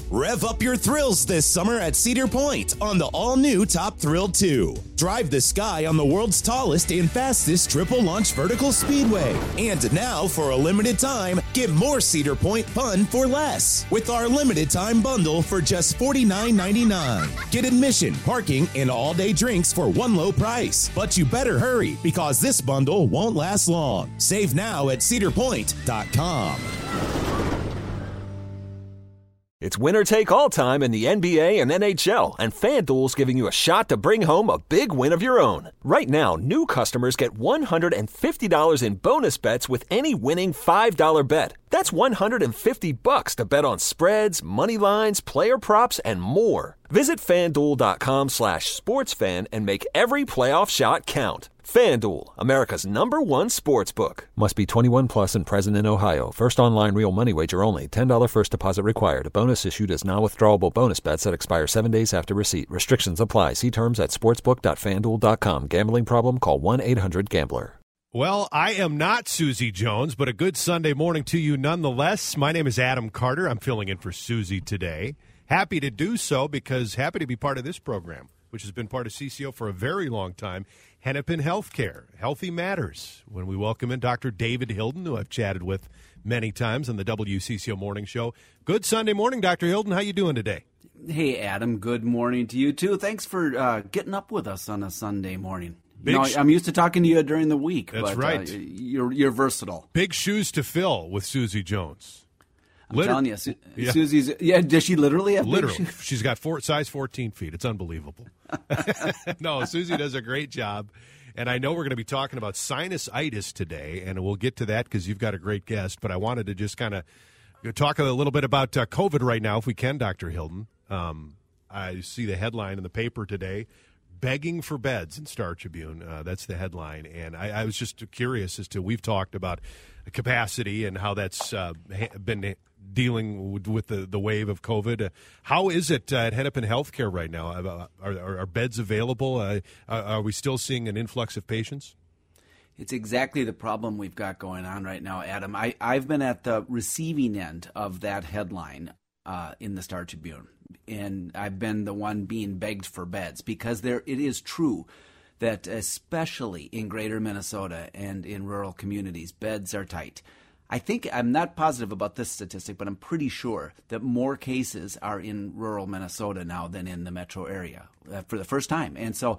Rev up your thrills this summer at Cedar Point on the all-new Top Thrill 2. Drive the sky on the world's tallest and fastest triple-launch vertical speedway. And now, for a limited time, get more Cedar Point fun for less with our limited-time bundle for just $49.99. Get admission, parking, and all-day drinks for one low price. But you better hurry, because this bundle won't last long. Save now at cedarpoint.com. It's winner-take-all time in the NBA and NHL, and FanDuel's giving you a shot to bring home a big win of your own. Right now, new customers get $150 in bonus bets with any winning $5 bet. That's $150 to bet on spreads, money lines, player props, and more. Visit FanDuel.com/sportsfan and make every playoff shot count. FanDuel, America's #1 sportsbook. Must be 21 plus and present in Ohio. First online real money wager only. $10 first deposit required. Bonus issued as non-withdrawable bonus bets that expire 7 days after receipt. Restrictions apply. See terms at sportsbook.fanduel.com. Gambling problem? Call 1-800-GAMBLER. Well, I am not Susie Jones, but a good Sunday morning to you nonetheless. My name is Adam Carter. I'm filling in for Susie today. Happy to do so because happy to be part of this program, which has been part of CCO for a very long time. Hennepin Healthcare, Healthy Matters. When we welcome in Dr. David Hilden, who I've chatted with many times on the WCCO Morning Show. Good Sunday morning, Dr. Hilden. How you doing today? Hey, Adam. Good morning to you, too. Thanks for getting up with us on a Sunday morning. I'm used to talking to you during the week. That's right. You're versatile. Big shoes to fill with Susie Jones. I'm telling you, Susie's. Yeah, does she literally have big shoes? She's got size 14 feet. It's unbelievable. No, Susie does a great job. And I know we're going to be talking about sinusitis today, and we'll get to that because you've got a great guest. But I wanted to just kind of talk a little bit about COVID right now, if we can, Dr. Hilden. I see the headline in the paper today, begging for beds in Star Tribune. That's the headline. And I was just curious as to, we've talked about capacity and how that's been dealing with the wave of COVID. How is it at Hennepin Healthcare right now? Are beds available? Are we still seeing an influx of patients? It's exactly the problem we've got going on right now, Adam. I've been at the receiving end of that headline in the Star Tribune, and I've been the one being begged for beds because it is true that especially in greater Minnesota and in rural communities, beds are tight. I'm not positive about this statistic, but I'm pretty sure that more cases are in rural Minnesota now than in the metro area for the first time. And so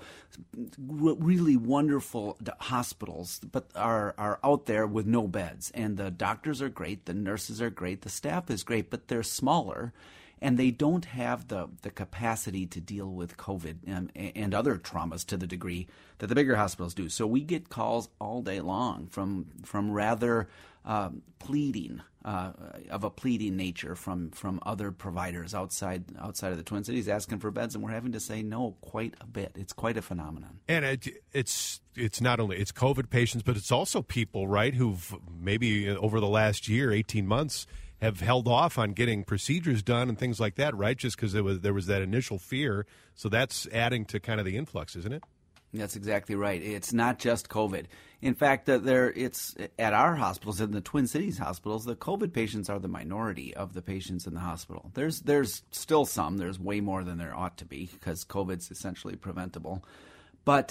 really wonderful hospitals but are out there with no beds. And the doctors are great, the nurses are great, the staff is great, but they're smaller. And they don't have the capacity to deal with COVID and other traumas to the degree that the bigger hospitals do. So we get calls all day long from rather pleading of a pleading nature from other providers outside of the Twin Cities asking for beds, and we're having to say no quite a bit. It's quite a phenomenon. And it's not only it's COVID patients, but it's also people, right, who've maybe over the last year, 18 months, have held off on getting procedures done and things like that, right? Just because there was that initial fear. So that's adding to kind of the influx, isn't it? That's exactly right. It's not just COVID. In fact, it's at our hospitals, in the Twin Cities hospitals, the COVID patients are the minority of the patients in the hospital. There's still some. There's way more than there ought to be because COVID's essentially preventable. But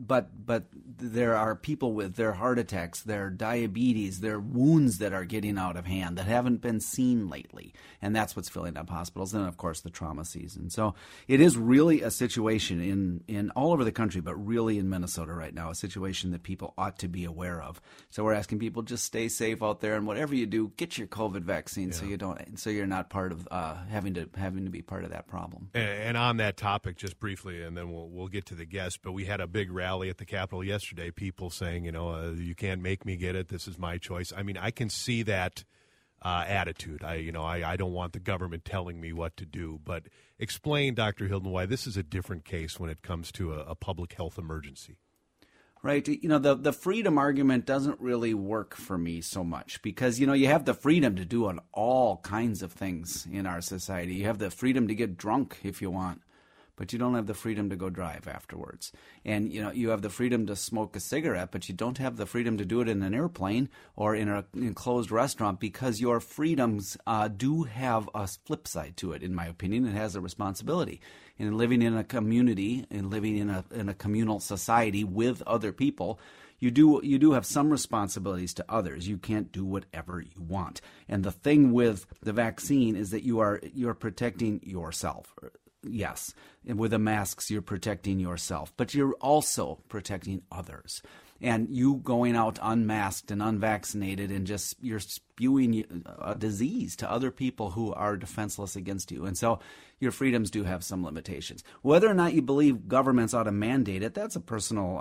there are people with their heart attacks, their diabetes, their wounds that are getting out of hand that haven't been seen lately. And that's what's filling up hospitals. And, of course, the trauma season. So it is really a situation in all over the country, but really in Minnesota right now, a situation that people ought to be aware of. So we're asking people just stay safe out there. And whatever you do, get your COVID vaccine so you're not part of having to be part of that problem. And on that topic, just briefly, and then we'll get to the guest, but we had a big rally at the Capitol yesterday, people saying, you can't make me get it. This is my choice. I mean, I can see that attitude. I don't want the government telling me what to do. But explain, Dr. Hilden, why this is a different case when it comes to a public health emergency. Right. The freedom argument doesn't really work for me so much because, you have the freedom to do all kinds of things in our society. You have the freedom to get drunk if you want. but you don't have the freedom to go drive afterwards. And, you have the freedom to smoke a cigarette, but you don't have the freedom to do it in an airplane or in an enclosed restaurant, because your freedoms do have a flip side to it, in my opinion. It has a responsibility. And living in a community and living in a communal society with other people, you do have some responsibilities to others. You can't do whatever you want. And the thing with the vaccine is that you're protecting yourself. Yes, and with the masks, you're protecting yourself, but you're also protecting others. And you going out unmasked and unvaccinated and you're spewing a disease to other people who are defenseless against you. And so your freedoms do have some limitations. Whether or not you believe governments ought to mandate it, that's a personal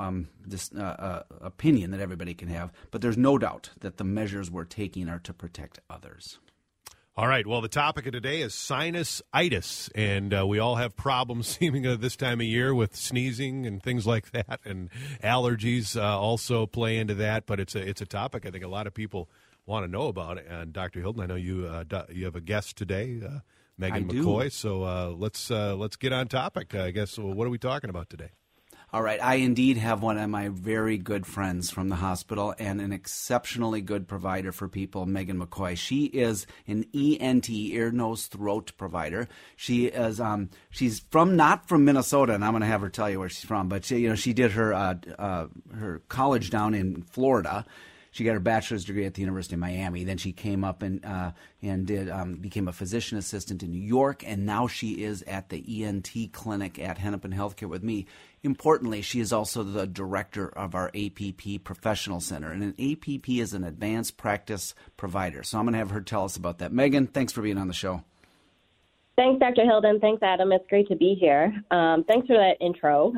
opinion that everybody can have. But there's no doubt that the measures we're taking are to protect others. All right. Well, the topic of today is sinusitis, and we all have problems seemingly this time of year with sneezing and things like that, and allergies also play into that. But it's a topic I think a lot of people want to know about. And Dr. Hilton, I know you have a guest today, Megan McCoy. So let's get on topic. I guess. What are we talking about today? All right. I indeed have one of my very good friends from the hospital and an exceptionally good provider for people, Megan McCoy. She is an ENT, ear, nose, throat provider. She is she's not from Minnesota, and I'm going to have her tell you where she's from. But she did her college down in Florida. She got her bachelor's degree at the University of Miami. Then she came up and became a physician assistant in New York, and now she is at the ENT clinic at Hennepin Healthcare with me. Importantly, she is also the director of our APP Professional Center, and an APP is an advanced practice provider. So I'm going to have her tell us about that. Megan, thanks for being on the show. Thanks, Dr. Hilden. Thanks, Adam. It's great to be here. Thanks for that intro.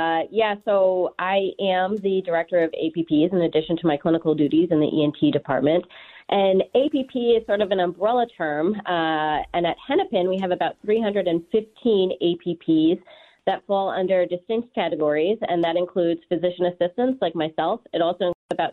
So I am the director of APPs in addition to my clinical duties in the ENT department. And APP is sort of an umbrella term. And at Hennepin, we have about 315 APPs that fall under distinct categories, and that includes physician assistants like myself. It also includes about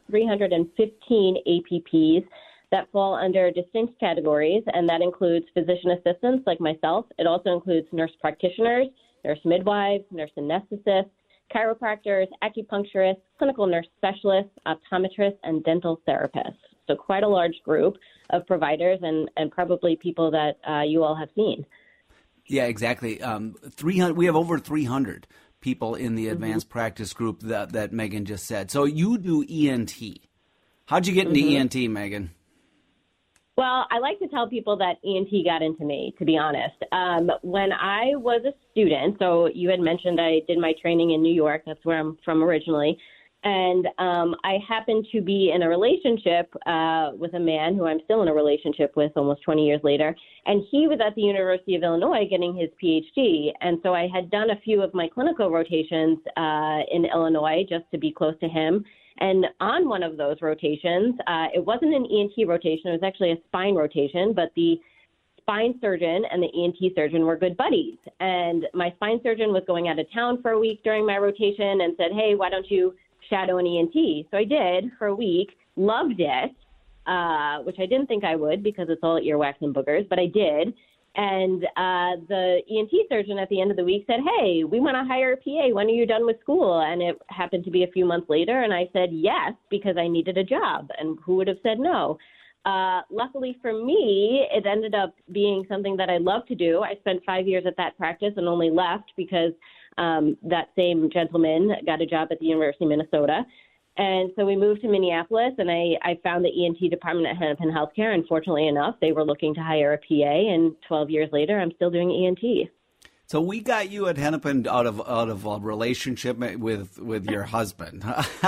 315 APPs that fall under distinct categories, and that includes physician assistants like myself. It also includes nurse practitioners, nurse midwives, nurse anesthetists, chiropractors, acupuncturists, clinical nurse specialists, optometrists, and dental therapists. So quite a large group of providers and probably people that you all have seen. Yeah, exactly. 300. We have over 300 people in the advanced practice group that Megan just said. So you do ENT. How'd you get into ENT, Megan? Well, I like to tell people that ENT got into me, to be honest. When I was a student, so you had mentioned I did my training in New York. That's where I'm from originally. And I happened to be in a relationship with a man who I'm still in a relationship with almost 20 years later. And he was at the University of Illinois getting his PhD. And so I had done a few of my clinical rotations in Illinois just to be close to him. And on one of those rotations, it wasn't an ENT rotation. It was actually a spine rotation, but the spine surgeon and the ENT surgeon were good buddies. And my spine surgeon was going out of town for a week during my rotation and said, hey, why don't you shadow an ENT? So I did for a week, loved it, which I didn't think I would because it's all earwax and boogers, but I did. And the ENT surgeon at the end of the week said, hey, we want to hire a PA. When are you done with school? And it happened to be a few months later. And I said yes, because I needed a job. And who would have said no? Luckily for me, it ended up being something that I love to do. I spent 5 years at that practice and only left because that same gentleman got a job at the University of Minnesota. And so we moved to Minneapolis, and I found the ENT department at Hennepin Healthcare. And fortunately enough, they were looking to hire a PA, and 12 years later, I'm still doing ENT. So we got you at Hennepin out of a relationship with your husband.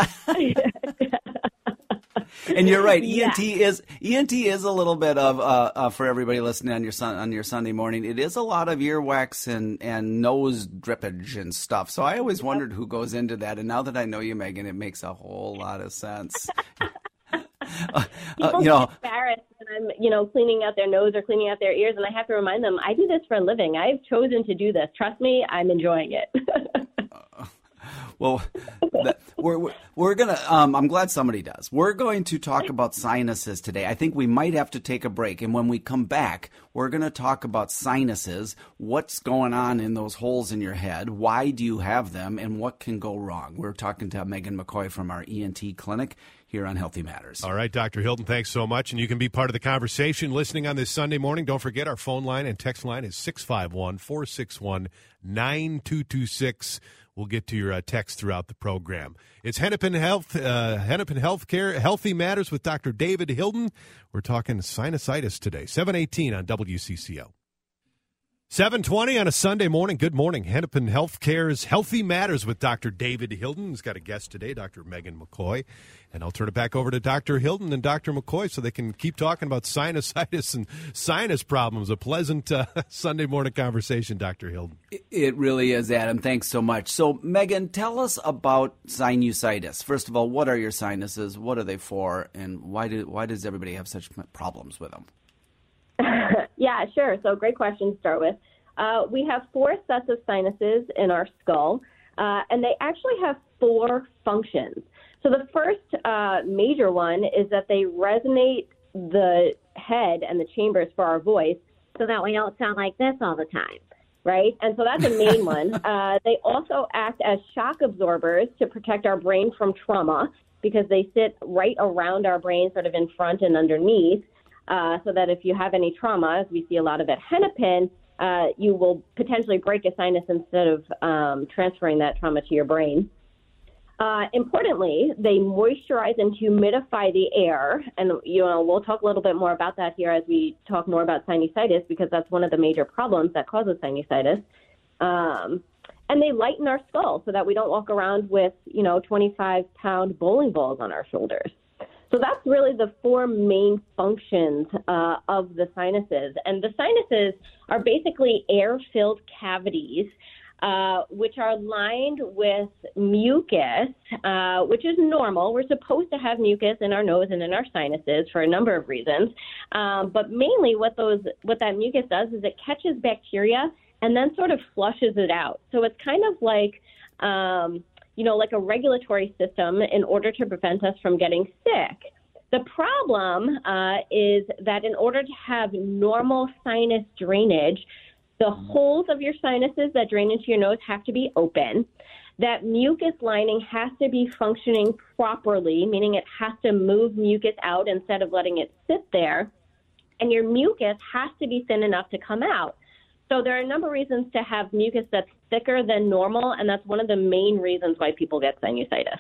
And you're right. ENT is a little bit of for everybody listening on your Sunday morning. It is a lot of earwax and nose drippage and stuff. So I always wondered who goes into that. And now that I know you, Megan, it makes a whole lot of sense. People get embarrassed when I'm, cleaning out their nose or cleaning out their ears, and I have to remind them, I do this for a living. I've chosen to do this. Trust me, I'm enjoying it. Well, we're going to, I'm glad somebody does. We're going to talk about sinuses today. I think we might have to take a break. And when we come back, we're going to talk about sinuses, what's going on in those holes in your head, why do you have them, and what can go wrong. We're talking to Megan McCoy from our ENT clinic here on Healthy Matters. All right, Dr. Hilton, thanks so much. And you can be part of the conversation listening on this Sunday morning. Don't forget our phone line and text line is 651-461-9226. We'll get to your text throughout the program. It's Hennepin Healthcare, Healthy Matters with Dr. David Hilton. We're talking sinusitis today, 7:18 on WCCO. 7:20 on a Sunday morning. Good morning. Hennepin Healthcare's Healthy Matters with Dr. David Hilton. He's got a guest today, Dr. Megan McCoy. And I'll turn it back over to Dr. Hilton and Dr. McCoy so they can keep talking about sinusitis and sinus problems. A pleasant Sunday morning conversation, Dr. Hilton. It really is, Adam. Thanks so much. So, Megan, tell us about sinusitis. First of all, what are your sinuses? What are they for? And why does everybody have such problems with them? Yeah, sure. So great question to start with. We have 4 sets of sinuses in our skull, and they actually have 4 functions. So the first major one is that they resonate the head and the chambers for our voice so that we don't sound like this all the time, right? And so that's a main one. They also act as shock absorbers to protect our brain from trauma because they sit right around our brain, sort of in front and underneath. So that if you have any trauma, as we see a lot of at Hennepin, you will potentially break a sinus instead of transferring that trauma to your brain. Importantly, they moisturize and humidify the air, and we'll talk a little bit more about that here as we talk more about sinusitis because that's one of the major problems that causes sinusitis. And they lighten our skull so that we don't walk around with 25-pound bowling balls on our shoulders. So that's really the 4 main functions of the sinuses. And the sinuses are basically air-filled cavities, which are lined with mucus, which is normal. We're supposed to have mucus in our nose and in our sinuses for a number of reasons. But mainly what that mucus does is it catches bacteria and then sort of flushes it out. So it's kind of like like a regulatory system in order to prevent us from getting sick. The problem is that in order to have normal sinus drainage, the holes of your sinuses that drain into your nose have to be open. That mucus lining has to be functioning properly, meaning it has to move mucus out instead of letting it sit there. And your mucus has to be thin enough to come out. So there are a number of reasons to have mucus that's thicker than normal, and that's one of the main reasons why people get sinusitis.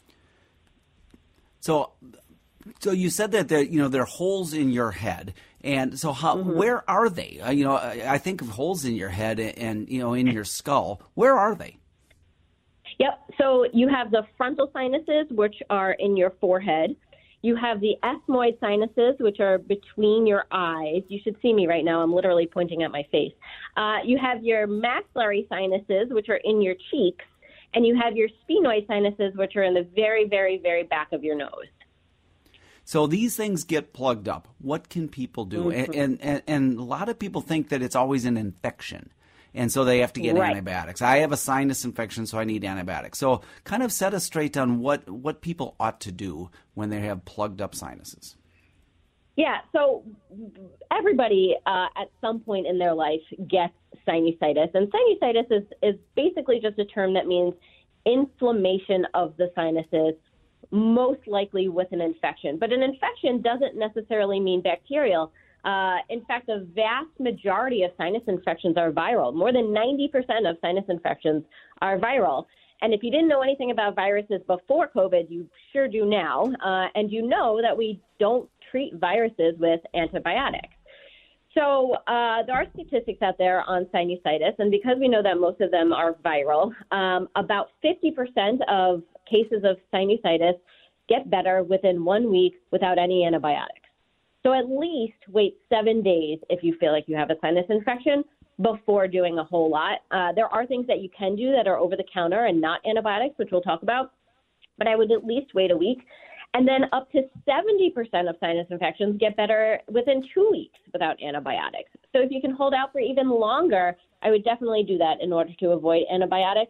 So you said that there are holes in your head, and so where are they? I think of holes in your head and in your skull. Where are they? Yep. So you have the frontal sinuses, which are in your forehead. You have the ethmoid sinuses, which are between your eyes. You should see me right now. I'm literally pointing at my face. You have your maxillary sinuses, which are in your cheeks. And you have your sphenoid sinuses, which are in the very, very, very back of your nose. So these things get plugged up. What can people do? Mm-hmm. And a lot of people think that it's always an infection. And so they have to get antibiotics. I have a sinus infection, so I need antibiotics. So kind of set us straight on what people ought to do when they have plugged up sinuses. Yeah, so everybody at some point in their life gets sinusitis. And sinusitis is basically just a term that means inflammation of the sinuses, most likely with an infection. But an infection doesn't necessarily mean bacterial. In fact, the vast majority of sinus infections are viral. More than 90% of sinus infections are viral. And if you didn't know anything about viruses before COVID, you sure do now. And you know that we don't treat viruses with antibiotics. So there are statistics out there on sinusitis. And because we know that most of them are viral, about 50% of cases of sinusitis get better within 1 week without any antibiotics. So at least wait 7 days if you feel like you have a sinus infection before doing a whole lot. There are things that you can do that are over the counter and not antibiotics, which we'll talk about, but I would at least wait a week. And then up to 70% of sinus infections get better within 2 weeks without antibiotics. So if you can hold out for even longer, I would definitely do that in order to avoid antibiotics.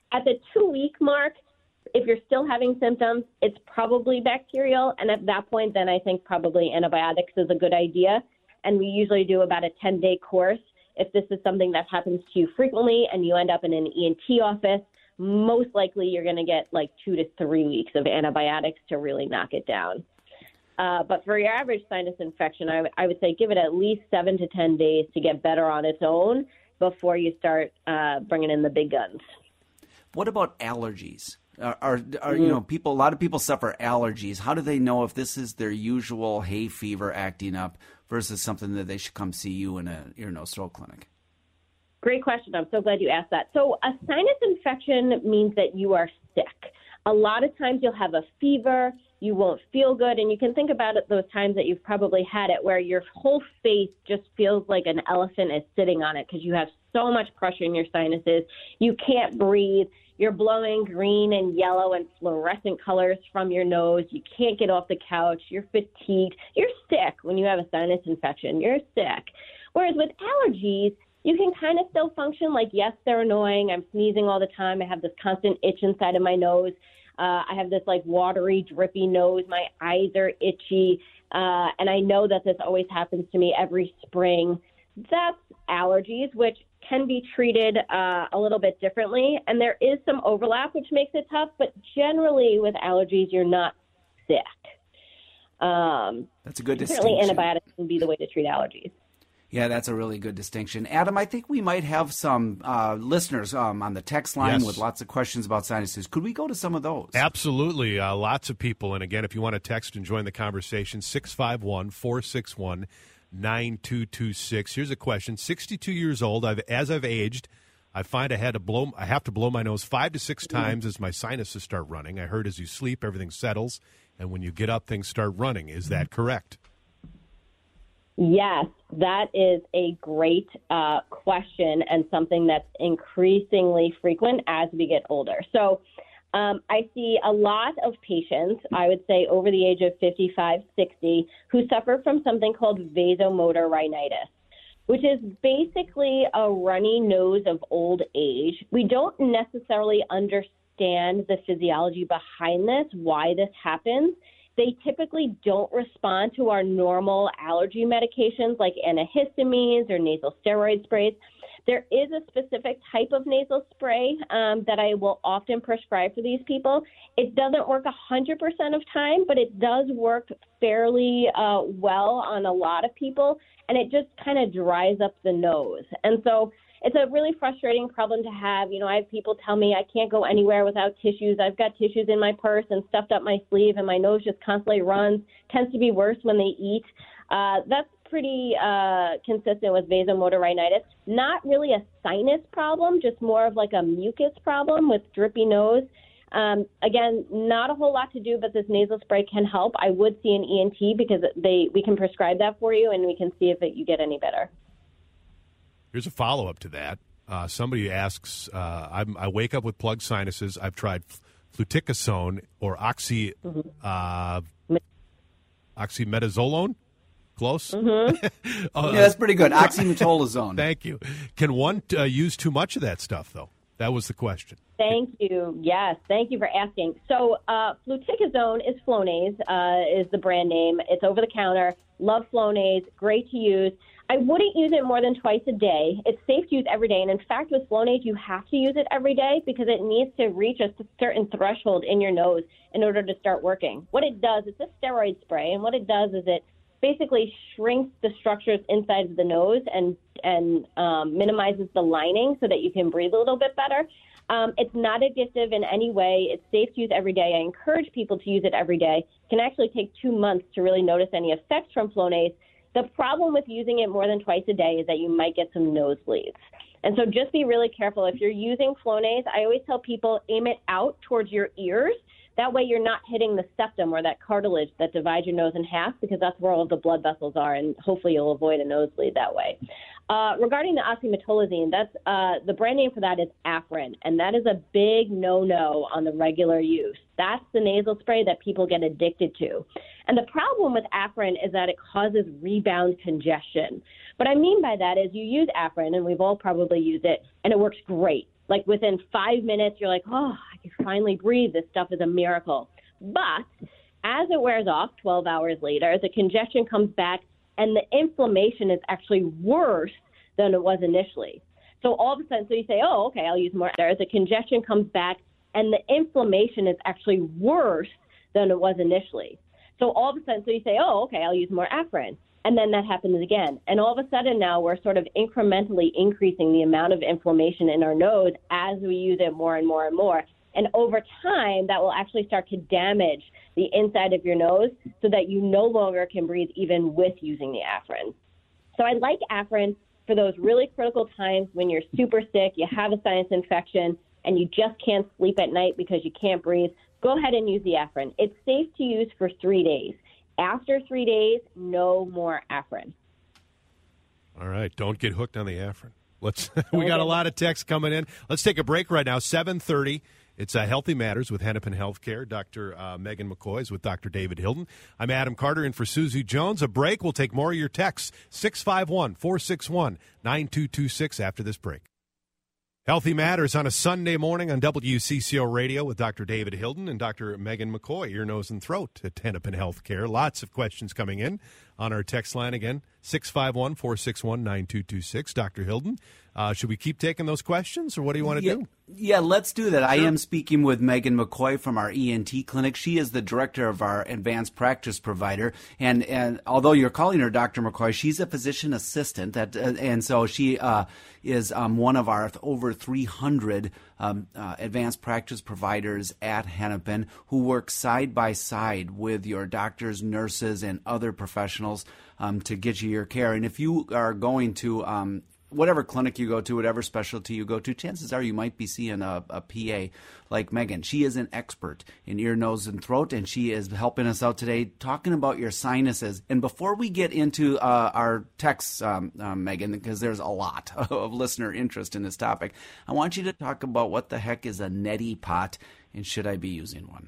At the 2-week mark, if you're still having symptoms, it's probably bacterial. And at that point, then I think probably antibiotics is a good idea. And we usually do about a 10-day course. If this is something that happens to you frequently and you end up in an ENT office, most likely you're going to get like 2 to 3 weeks of antibiotics to really knock it down. But for your average sinus infection, I would say give it at least 7 to 10 days to get better on its own before you start bringing in the big guns. What about allergies? You know, a lot of people suffer allergies. How do they know if this is their usual hay fever acting up versus something that they should come see you in a ear, nose, throat clinic? Great question. I'm so glad you asked that. So a sinus infection means that you are sick. A lot of times you'll have a fever, you won't feel good, and you can think about it those times that you've probably had it where your whole face just feels like an elephant is sitting on it because you have so much pressure in your sinuses. You can't breathe. You're blowing green and yellow and fluorescent colors from your nose. You can't get off the couch. You're fatigued. You're sick when you have a sinus infection. You're sick. Whereas with allergies, you can kind of still function like, yes, they're annoying. I'm sneezing all the time. I have this constant itch inside of my nose. I have this like watery, drippy nose. My eyes are itchy. And I know that this always happens to me every spring. That's allergies, which can be treated a little bit differently. And there is some overlap, which makes it tough. But generally with allergies, you're not sick. That's a good distinction. Certainly antibiotics can be the way to treat allergies. Yeah, that's a really good distinction. Adam, I think we might have some listeners on the text line with lots of questions about sinuses. Could we go to some of those? Absolutely. Lots of people. And again, if you want to text and join the conversation, 651-461-9226. Here's a question. 62 years old. As I've aged, I find I have to blow my nose 5 to 6 times as my sinuses start running. I heard as you sleep, everything settles. And when you get up, things start running. Is that correct? Yes, that is a great question and something that's increasingly frequent as we get older. So I see a lot of patients, I would say over the age of 55, 60, who suffer from something called vasomotor rhinitis, which is basically a runny nose of old age. We don't necessarily understand the physiology behind this, why this happens. They typically don't respond to our normal allergy medications like antihistamines or nasal steroid sprays. There is a specific type of nasal spray that I will often prescribe for these people. It doesn't work 100% of time, but it does work fairly well on a lot of people, and it just kind of dries up the nose. And so it's a really frustrating problem to have. You know, I have people tell me I can't go anywhere without tissues. I've got tissues in my purse and stuffed up my sleeve, and my nose just constantly runs. Tends to be worse when they eat. That's pretty consistent with vasomotor rhinitis. Not really a sinus problem, just more of like a mucus problem with drippy nose. Again, not a whole lot to do, but this nasal spray can help. I would see an ENT because we can prescribe that for you, and we can see if you get any better. Here's a follow-up to that. Somebody asks, I wake up with plugged sinuses. I've tried fluticasone or oxymetazoline. Close? Mm-hmm. Yeah, that's pretty good. Oxymetolazone. Thank you. Can one use too much of that stuff, though? That was the question. Thank you. Yes, thank you for asking. So fluticasone is Flonase, is the brand name. It's over the counter. Love Flonase. Great to use. I wouldn't use it more than twice a day. It's safe to use every day. And in fact, with Flonase, you have to use it every day because it needs to reach a certain threshold in your nose in order to start working. What it does, it's a steroid spray, and what it does is it basically shrinks the structures inside of the nose and minimizes the lining so that you can breathe a little bit better. It's not addictive in any way. It's safe to use every day. I encourage people to use it every day. It can actually take 2 months to really notice any effects from Flonase. The problem with using it more than twice a day is that you might get some nosebleeds. And so just be really careful. If you're using Flonase, I always tell people aim it out towards your ears. That way you're not hitting the septum or that cartilage that divides your nose in half because that's where all of the blood vessels are, and hopefully you'll avoid a nosebleed that way. Regarding the oxymetolazine, that's the brand name for that is Afrin, and that is a big no-no on the regular use. That's the nasal spray that people get addicted to. And the problem with Afrin is that it causes rebound congestion. What I mean by that is you use Afrin, and we've all probably used it, and it works great. Like within 5 minutes, you're like, oh, I can finally breathe. This stuff is a miracle. But as it wears off 12 hours later, the congestion comes back and the inflammation is actually worse than it was initially. So all of a sudden, so you say, oh, okay, I'll use more. The congestion comes back and the inflammation is actually worse than it was initially. So all of a sudden, so you say, oh, okay, I'll use more Afrin. And then that happens again. And all of a sudden now we're sort of incrementally increasing the amount of inflammation in our nose as we use it more and more and more. And over time, that will actually start to damage the inside of your nose so that you no longer can breathe even with using the Afrin. So I like Afrin for those really critical times when you're super sick, you have a sinus infection, and you just can't sleep at night because you can't breathe. Go ahead and use the Afrin. It's safe to use for 3 days. After 3 days, no more Afrin. All right. Don't get hooked on the Afrin. We got a lot of texts coming in. Let's take a break right now. 7:30. It's Healthy Matters with Hennepin Healthcare. Dr. Megan McCoy is with Dr. David Hilden. I'm Adam Carter in for Susie Jones. A break. We'll take more of your texts. 651-461-9226 after this break. Healthy Matters on a Sunday morning on WCCO Radio with Dr. David Hilden and Dr. Megan McCoy, ear, nose, and throat at Hennepin Healthcare. Lots of questions coming in on our text line again, 651-461-9226. Dr. Hilden, should we keep taking those questions, or what do you want to do? Yeah, let's do that. Sure. I am speaking with Megan McCoy from our ENT clinic. She is the director of our advanced practice provider. And although you're calling her Dr. McCoy, she's a physician assistant. And so she is one of our over 300 advanced practice providers at Hennepin who work side by side with your doctors, nurses, and other professionals to get you your care. And if you are going to whatever clinic you go to, whatever specialty you go to, chances are you might be seeing a PA like Megan. She is an expert in ear, nose, and throat, and she is helping us out today talking about your sinuses. And before we get into our texts, Megan, because there's a lot of listener interest in this topic, I want you to talk about what the heck is a neti pot, and should I be using one?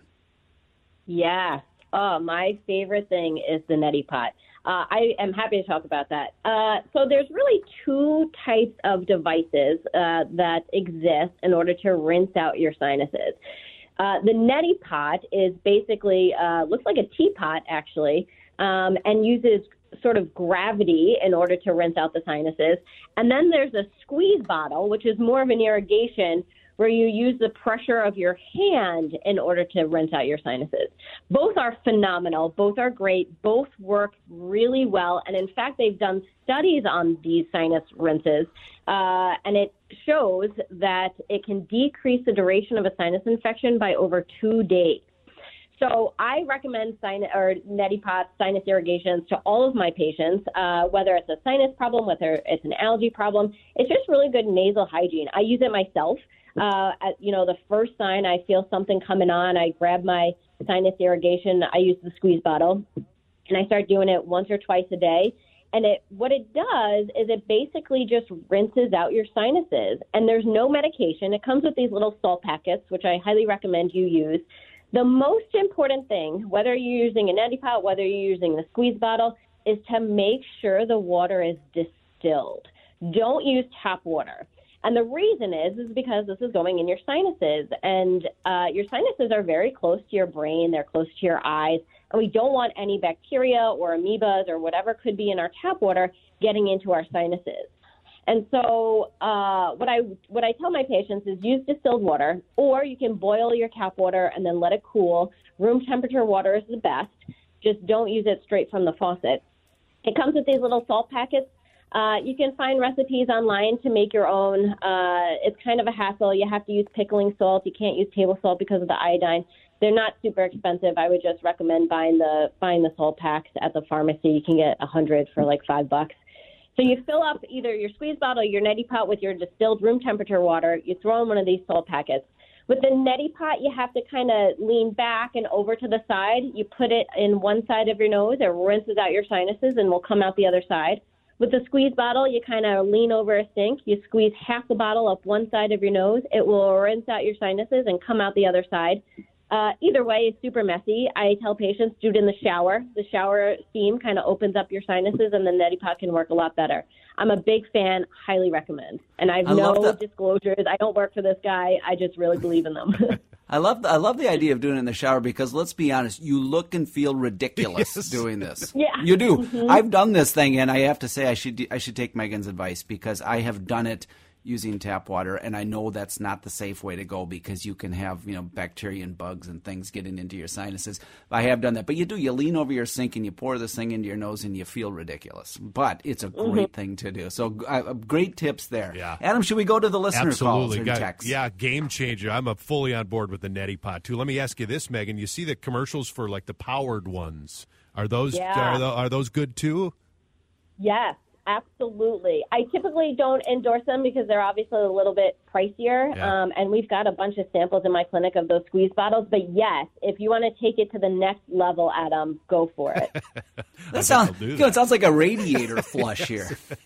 Yeah. Oh, my favorite thing is the neti pot. I am happy to talk about that. So there's really two types of devices that exist in order to rinse out your sinuses. The neti pot is basically, looks like a teapot actually, and uses sort of gravity in order to rinse out the sinuses. And then there's a squeeze bottle, which is more of an irrigation where you use the pressure of your hand in order to rinse out your sinuses. Both are phenomenal. Both are great. Both work really well. And in fact, they've done studies on these sinus rinses, and it shows that it can decrease the duration of a sinus infection by over 2 days. So I recommend neti pot sinus irrigations to all of my patients, whether it's a sinus problem, whether it's an allergy problem. It's just really good nasal hygiene. I use it myself. The first sign I feel something coming on, I grab my sinus irrigation. I use the squeeze bottle, and I start doing it once or twice a day. And what it does is it basically just rinses out your sinuses. And there's no medication. It comes with these little salt packets, which I highly recommend you use. The most important thing, whether you're using a neti pot, whether you're using the squeeze bottle, is to make sure the water is distilled. Don't use tap water. And the reason is because this is going in your sinuses, and your sinuses are very close to your brain. They're close to your eyes, and we don't want any bacteria or amoebas or whatever could be in our tap water getting into our sinuses. And so what I tell my patients is use distilled water, or you can boil your tap water and then let it cool. Room temperature water is the best. Just don't use it straight from the faucet. It comes with these little salt packets. You can find recipes online to make your own. It's kind of a hassle. You have to use pickling salt. You can't use table salt because of the iodine. They're not super expensive. I would just recommend buying the salt packs at the pharmacy. You can get 100 for like $5. So you fill up either your squeeze bottle or your neti pot with your distilled room temperature water. You throw in one of these salt packets. With the neti pot, you have to kind of lean back and over to the side. You put it in one side of your nose. It rinses out your sinuses and will come out the other side. With the squeeze bottle, you kind of lean over a sink. You squeeze half the bottle up one side of your nose. It will rinse out your sinuses and come out the other side. Either way, it's super messy. I tell patients, do it in the shower. The shower steam kind of opens up your sinuses, and the neti pot can work a lot better. I'm a big fan, highly recommend. And I have no disclosures. I don't work for this guy. I just really believe in them. I love the idea of doing it in the shower because, let's be honest, you look and feel ridiculous doing this. Yeah. You do. Mm-hmm. I've done this thing, and I have to say I should take Megan's advice because I have done it using tap water, and I know that's not the safe way to go because you can have, bacteria and bugs and things getting into your sinuses. I have done that. But you lean over your sink and you pour this thing into your nose and you feel ridiculous. But it's a great thing to do. So great tips there. Yeah. Adam, should we go to the listener calls and texts? Yeah, game changer. I'm fully on board with the neti pot, too. Let me ask you this, Megan. You see the commercials for, like, the powered ones. Are those are those good, too? Yes. Absolutely. I typically don't endorse them because they're obviously a little bit pricier. Yeah. And we've got a bunch of samples in my clinic of those squeeze bottles. But yes, if you want to take it to the next level, Adam, go for it. It sounds like a radiator flush here.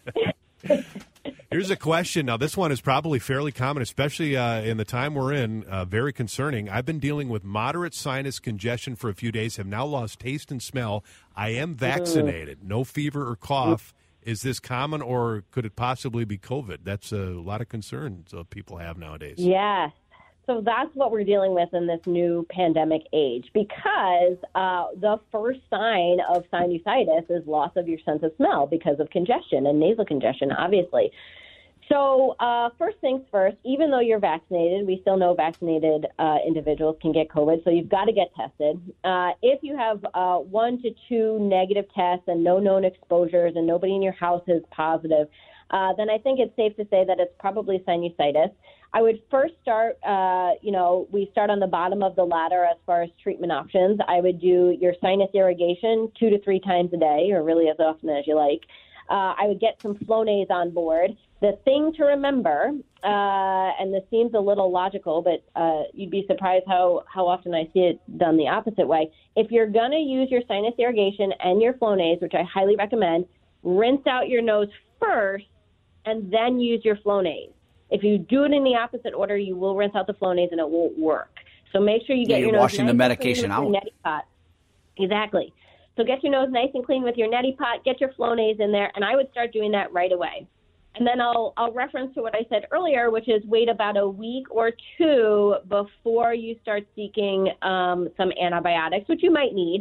Here's a question. Now, this one is probably fairly common, especially in the time we're in. Very concerning. I've been dealing with moderate sinus congestion for a few days, have now lost taste and smell. I am vaccinated. No fever or cough. Is this common, or could it possibly be COVID? That's a lot of concerns people have nowadays. Yes. So that's what we're dealing with in this new pandemic age, because the first sign of sinusitis is loss of your sense of smell because of congestion and nasal congestion, obviously. So first things first, even though you're vaccinated, we still know vaccinated individuals can get COVID, so you've got to get tested. If you have 1 to 2 negative tests and no known exposures and nobody in your house is positive, then I think it's safe to say that it's probably sinusitis. I would first start, we start on the bottom of the ladder as far as treatment options. I would do your sinus irrigation 2 to 3 times a day, or really as often as you like. I would get some Flonase on board. The thing to remember, and this seems a little logical, but you'd be surprised how often I see it done the opposite way. If you're going to use your sinus irrigation and your Flonase, which I highly recommend, rinse out your nose first and then use your Flonase. If you do it in the opposite order, you will rinse out the Flonase and it won't work. So make sure you get your nose washing the medication out. Neti pot. Exactly. So get your nose nice and clean with your neti pot, get your Flonase in there, and I would start doing that right away. And then I'll reference to what I said earlier, which is wait about a week or 2 before you start seeking some antibiotics, which you might need.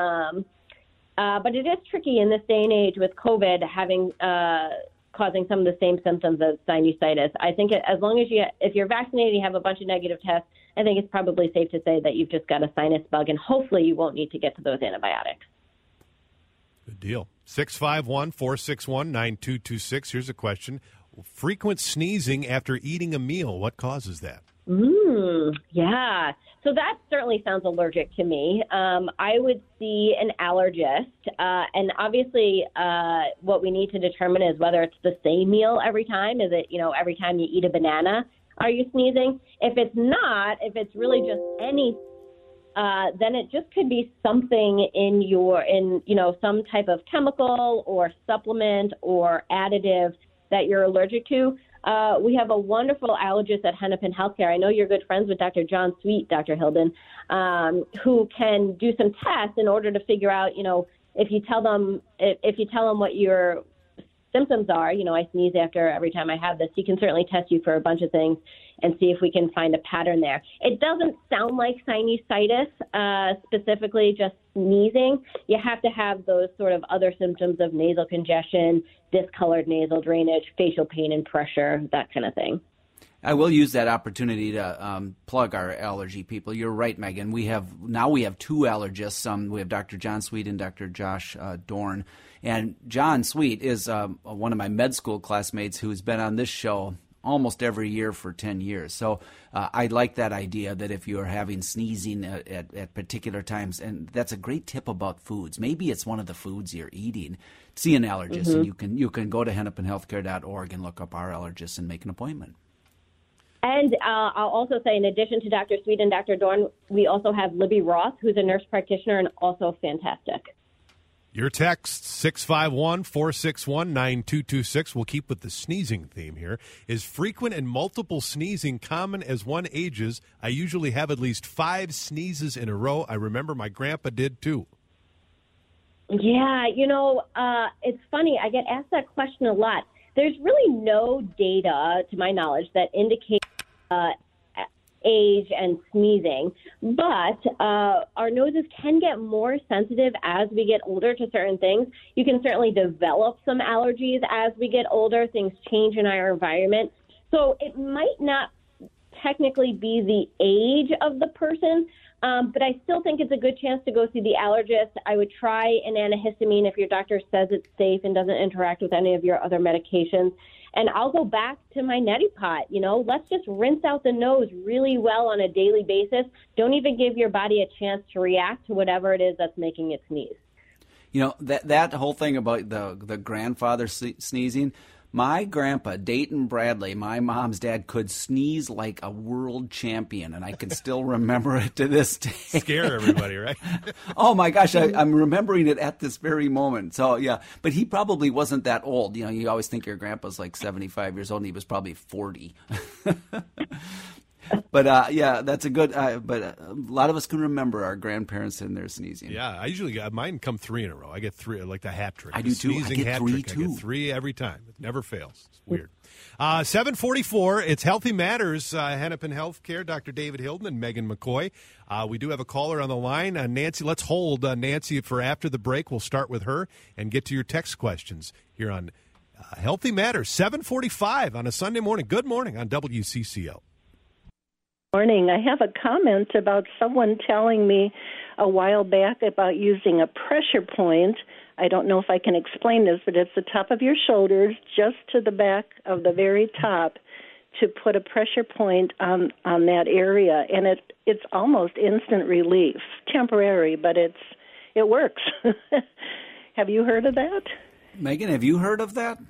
But it is tricky in this day and age with COVID causing some of the same symptoms as sinusitis. I think as long as if you're vaccinated, you have a bunch of negative tests, I think it's probably safe to say that you've just got a sinus bug, and hopefully you won't need to get to those antibiotics. Good deal. 651-461-9226. Here's a question. Frequent sneezing after eating a meal. What causes that? Yeah. So that certainly sounds allergic to me. I would see an allergist. And obviously what we need to determine is whether it's the same meal every time. Is it, every time you eat a banana, are you sneezing? If it's not, if it's really just any then it just could be something in some type of chemical or supplement or additive that you're allergic to. We have a wonderful allergist at Hennepin Healthcare. I know you're good friends with Dr. John Sweet, Dr. Hilden, who can do some tests in order to figure out, if you tell them what your symptoms are, I sneeze after every time I have this, he can certainly test you for a bunch of things and see if we can find a pattern there. It doesn't sound like sinusitis, specifically just sneezing. You have to have those sort of other symptoms of nasal congestion, discolored nasal drainage, facial pain and pressure, that kind of thing. I will use that opportunity to plug our allergy people. You're right, Megan. We have 2 allergists. We have Dr. John Sweet and Dr. Josh Dorn. And John Sweet is one of my med school classmates who's been on this show almost every year for 10 years. So I like that idea that if you are having sneezing at particular times, and that's a great tip about foods. Maybe it's one of the foods you're eating. See an allergist, and you can go to hennepinhealthcare.org and look up our allergists and make an appointment. And I'll also say, in addition to Dr. Sweet and Dr. Dorn, we also have Libby Roth, who's a nurse practitioner and also fantastic. Your text, 651-461-9226. We'll keep with the sneezing theme here. Is frequent and multiple sneezing common as one ages? I usually have at least 5 sneezes in a row. I remember my grandpa did too. Yeah, it's funny. I get asked that question a lot. There's really no data, to my knowledge, that indicates age and sneezing, but our noses can get more sensitive as we get older to certain things. You can certainly develop some allergies as we get older. Things change in our environment. So it might not technically be the age of the person, but I still think it's a good chance to go see the allergist. I would try an antihistamine if your doctor says it's safe and doesn't interact with any of your other medications. And I'll go back to my neti pot. Let's just rinse out the nose really well on a daily basis. Don't even give your body a chance to react to whatever it is that's making it sneeze. That whole thing about the grandfather sneezing, my grandpa, Dayton Bradley, my mom's dad, could sneeze like a world champion, and I can still remember it to this day. Scare everybody, right? Oh, my gosh, I'm remembering it at this very moment. So, yeah, but he probably wasn't that old. You always think your grandpa's like 75 years old, and he was probably 40. But, yeah, that's a good but a lot of us can remember our grandparents and their sneezing. Yeah, I usually get mine come 3 in a row. I get 3, like the hat trick. I do too. I get 3 too. I get 3 every time. It never fails. It's weird. 7:44. It's Healthy Matters. Hennepin Healthcare. Dr. David Hilden and Megan McCoy. We do have a caller on the line. Nancy, let's hold Nancy for after the break. We'll start with her and get to your text questions here on Healthy Matters. 7:45 on a Sunday morning. Good morning on WCCO. Morning. I have a comment about someone telling me a while back about using a pressure point. I don't know if I can explain this, but it's the top of your shoulders, just to the back of the very top, to put a pressure point on that area, and it's almost instant relief, temporary, but it works. Have you heard of that? Megan, have you heard of that?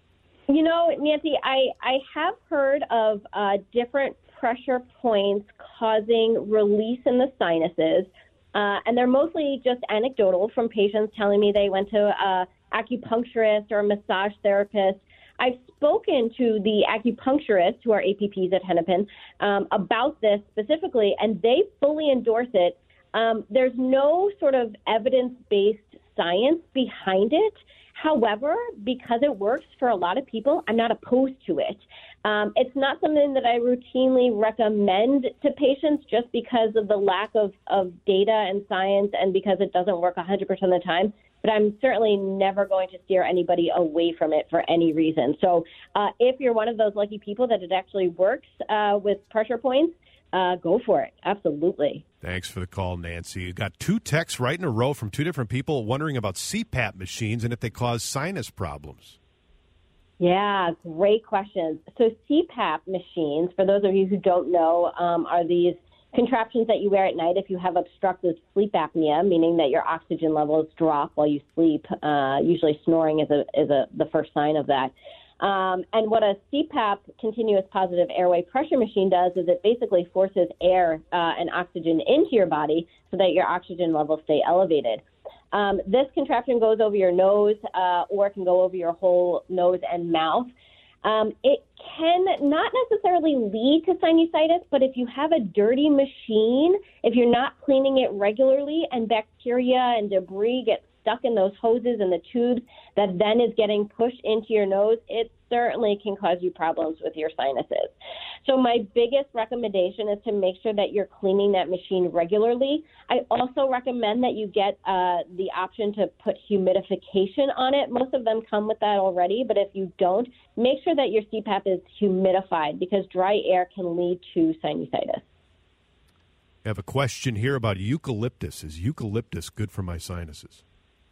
Nancy, I have heard of different pressure points causing release in the sinuses, and they're mostly just anecdotal from patients telling me they went to an acupuncturist or a massage therapist. I've spoken to the acupuncturists who are APPs at Hennepin about this specifically, and they fully endorse it. There's no sort of evidence-based science behind it. However, because it works for a lot of people, I'm not opposed to it. It's not something that I routinely recommend to patients just because of the lack of data and science and because it doesn't work 100% of the time. But I'm certainly never going to steer anybody away from it for any reason. So if you're one of those lucky people that it actually works with pressure points, go for it. Absolutely. Thanks for the call, Nancy. You got 2 texts right in a row from 2 different people wondering about CPAP machines and if they cause sinus problems. Yeah, great questions. So CPAP machines, for those of you who don't know, are these contraptions that you wear at night if you have obstructive sleep apnea, meaning that your oxygen levels drop while you sleep. Usually snoring is the first sign of that. And what a CPAP, continuous positive airway pressure machine, does is it basically forces air and oxygen into your body so that your oxygen levels stay elevated. This contraption goes over your nose or it can go over your whole nose and mouth. It can not necessarily lead to sinusitis, but if you have a dirty machine, if you're not cleaning it regularly and bacteria and debris get stuck in those hoses and the tubes that then is getting pushed into your nose, it certainly can cause you problems with your sinuses. So my biggest recommendation is to make sure that you're cleaning that machine regularly. I also recommend that you get the option to put humidification on it. Most of them come with that already, but if you don't, make sure that your CPAP is humidified because dry air can lead to sinusitis. I have a question here about eucalyptus. Is eucalyptus good for my sinuses?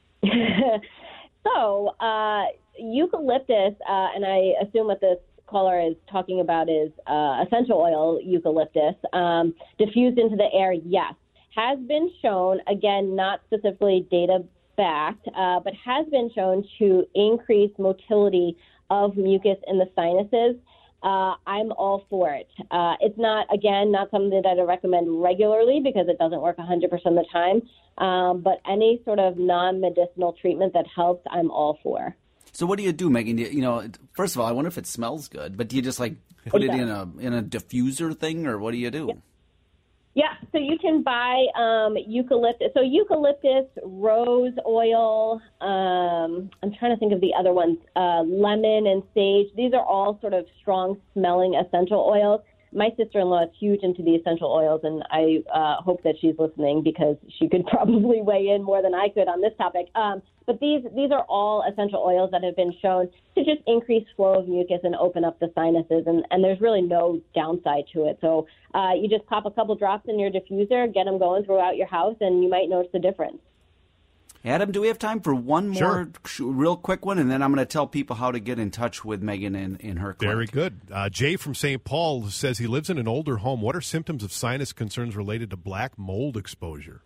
So eucalyptus, and I assume what this caller is talking about is essential oil eucalyptus, diffused into the air, yes, has been shown, again, not specifically data-backed, but has been shown to increase motility of mucus in the sinuses. I'm all for it. It's not something that I recommend regularly because it doesn't work 100% of the time. But any sort of non-medicinal treatment that helps, I'm all for. So what do you do, Megan? First of all, I wonder if it smells good, but do you just put it in a diffuser thing, or what do you do? Yeah, so you can buy eucalyptus. So eucalyptus, rose oil, I'm trying to think of the other ones, lemon and sage. These are all sort of strong-smelling essential oils. My sister-in-law is huge into the essential oils, and I hope that she's listening because she could probably weigh in more than I could on this topic. But these are all essential oils that have been shown to just increase flow of mucus and open up the sinuses, and there's really no downside to it. So you just pop a couple drops in your diffuser, get them going throughout your house, and you might notice the difference. Adam, do we have time for one more real quick one? And then I'm going to tell people how to get in touch with Megan in her clinic. Very good. Jay from St. Paul says he lives in an older home. What are symptoms of sinus concerns related to black mold exposure?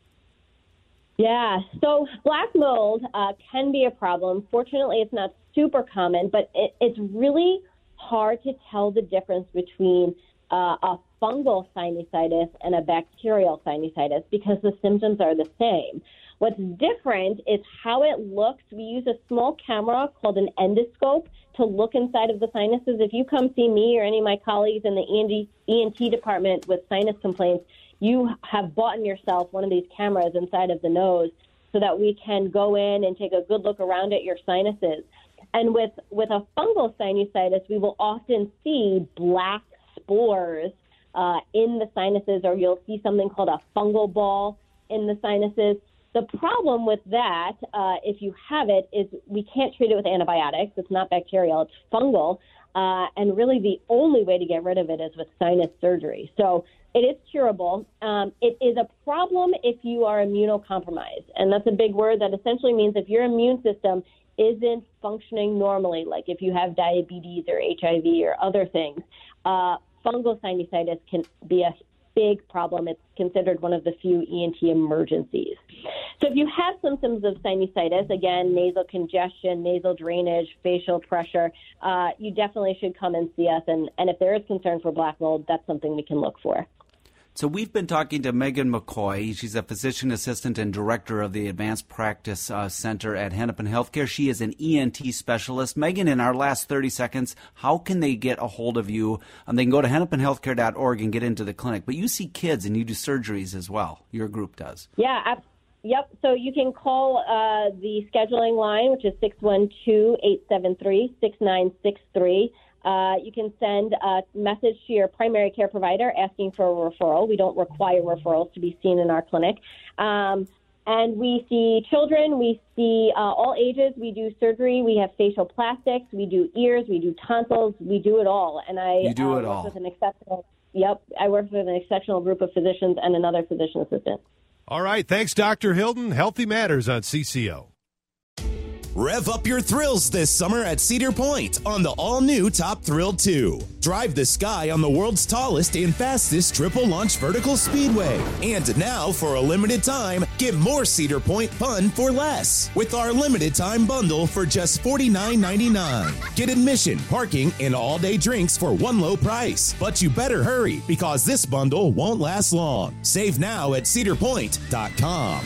Yeah, so black mold can be a problem. Fortunately, it's not super common, but it's really hard to tell the difference between a fungal sinusitis and a bacterial sinusitis because the symptoms are the same. What's different is how it looks. We use a small camera called an endoscope to look inside of the sinuses. If you come see me or any of my colleagues in the ENT department with sinus complaints, you have bought yourself one of these cameras inside of the nose so that we can go in and take a good look around at your sinuses. And with a fungal sinusitis, we will often see black spores in the sinuses, or you'll see something called a fungal ball in the sinuses. The problem with that, if you have it, is we can't treat it with antibiotics. It's not bacterial, it's fungal. And really the only way to get rid of it is with sinus surgery. So it is curable. It is a problem if you are immunocompromised. And that's a big word that essentially means if your immune system isn't functioning normally, like if you have diabetes or HIV or other things, fungal sinusitis can be a big problem. It's considered one of the few ENT emergencies. So if you have symptoms of sinusitis, again, nasal congestion, nasal drainage, facial pressure, you definitely should come and see us. And if there is concern for black mold, that's something we can look for. So we've been talking to Megan McCoy. She's a physician assistant and director of the Advanced Practice Center at Hennepin Healthcare. She is an ENT specialist. Megan, in our last 30 seconds, how can they get a hold of you? They can go to hennepinhealthcare.org and get into the clinic. But you see kids and you do surgeries as well. Your group does. Yeah, yep. So you can call the scheduling line, which is 612-873-6963. You can send a message to your primary care provider asking for a referral. We don't require referrals to be seen in our clinic. And we see children. We see all ages. We do surgery. We have facial plastics. We do ears. We do tonsils. We do it all. And I work with an exceptional. Yep, I work with an exceptional group of physicians and another physician assistant. All right. Thanks, Dr. Hilden. Healthy Matters on CCO. Rev up your thrills this summer at Cedar Point on the all-new Top Thrill 2. Drive the sky on the world's tallest and fastest triple-launch vertical speedway. And now, for a limited time, get more Cedar Point fun for less with our limited-time bundle for just $49.99. Get admission, parking, and all-day drinks for one low price. But you better hurry because this bundle won't last long. Save now at cedarpoint.com.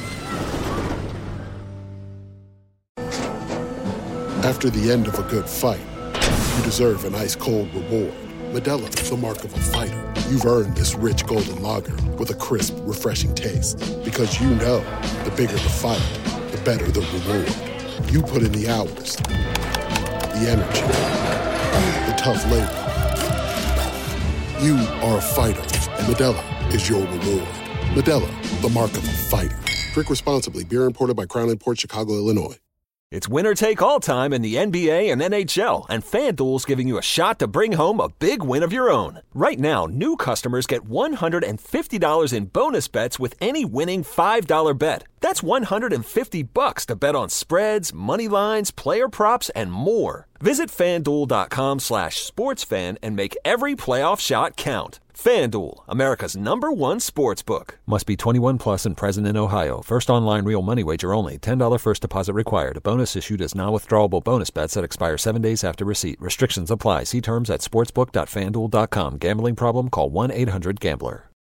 After the end of a good fight, you deserve an ice-cold reward. Modelo is the mark of a fighter. You've earned this rich golden lager with a crisp, refreshing taste. Because you know, the bigger the fight, the better the reward. You put in the hours, the energy, the tough labor. You are a fighter, and Modelo is your reward. Modelo, the mark of a fighter. Drink responsibly. Beer imported by Crown Imports, Chicago, Illinois. It's winner take all time in the NBA and NHL, and FanDuel's giving you a shot to bring home a big win of your own. Right now, new customers get $150 in bonus bets with any winning $5 bet. That's $150 to bet on spreads, money lines, player props, and more. Visit FanDuel.com/sportsfan and make every playoff shot count. FanDuel, America's #1 sportsbook. Must be 21 plus and present in Ohio. First online real money wager only. $10 first deposit required. Bonus issued as non-withdrawable bonus bets that expire 7 days after receipt. Restrictions apply. See terms at sportsbook.fanduel.com. Gambling problem? Call 1-800-GAMBLER.